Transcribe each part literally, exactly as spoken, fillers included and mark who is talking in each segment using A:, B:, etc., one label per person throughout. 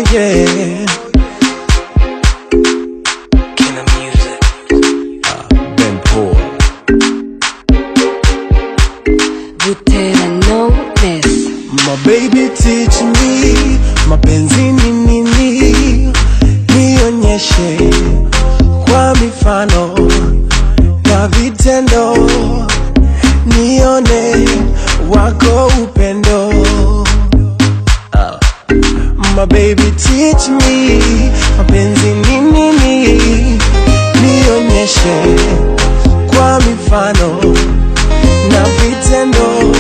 A: yeah.
B: Killer music.
A: uh, Ben Paul.
C: Butera know this.
A: My baby teach me mapenzi ni nini, nionyeshe kwa mifano na vitendo, nione wako upendo. uh. My baby teach me mapenzi ni nini, nionyeshe kwa mifano na vitendo,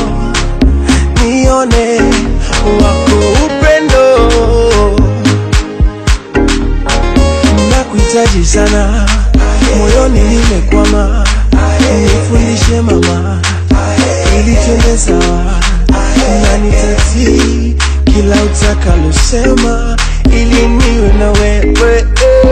A: nione wako upendo. Nakuhitaji sana, moyoni nimekwama, nifundishe mama, ili twende sawa, na nitatii kila utakalosema, ili niwe na wewe.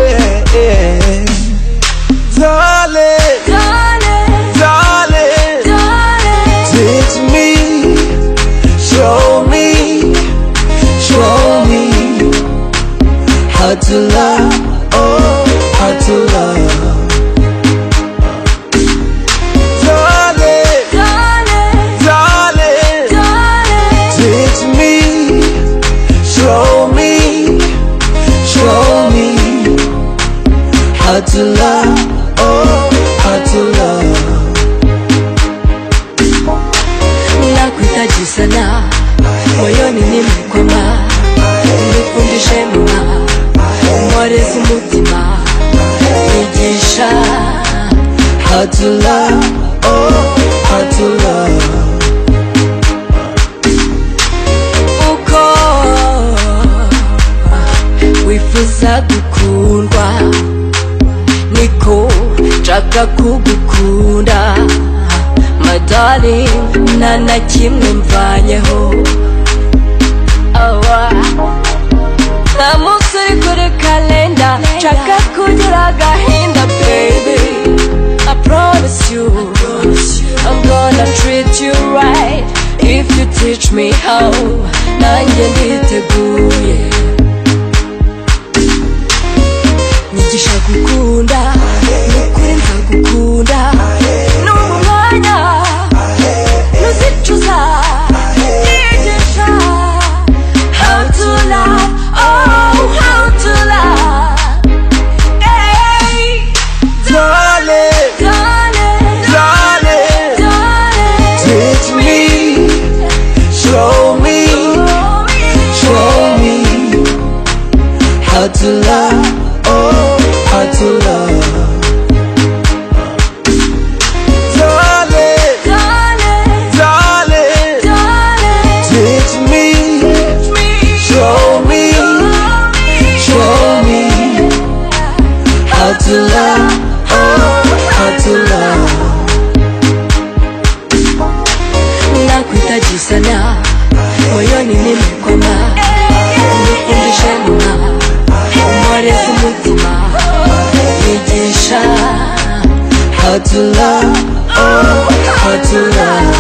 A: Darling,
C: Darling,
A: darling,
C: darling,
A: teach me, show me, show me how to love, oh, how to love. Darling,
C: darling,
A: darling,
C: darling,
A: teach me, show me, show me how to love, oh, how to love.
C: nakuhitaji sana, moyoni nimekwama, nifundishe mama, umoreze umutima, nigisha
A: How to love, oh, how to love.
C: uko wifuza gukundwa, niko nshaka kugukunda. My darling, nta na kimwe mvanyeho. Awa nta munsi uri kuri kalenda nshaka kugira agahinda, baby. I promise you, I'm gonna treat you right if you teach me how. Nanjye nditeguye, nyigisha gukunda, nukuri nzagukunda, n'ubu mwanya nuzicuza, nyigisha how to love, oh, how to love. Hey,
A: Darling,
C: darling,
A: darling,
C: darling,
A: teach me, show me, show me how to love, oh, how to love. Darling,
C: darling,
A: darling,
C: darling,
A: teach me, show me, show me how to love, oh, how to love.
C: nakuhitaji sana, moyoni nimekwama, nifundishe mama, umoreze umutima, nigisha
A: How to love, oh, how to love.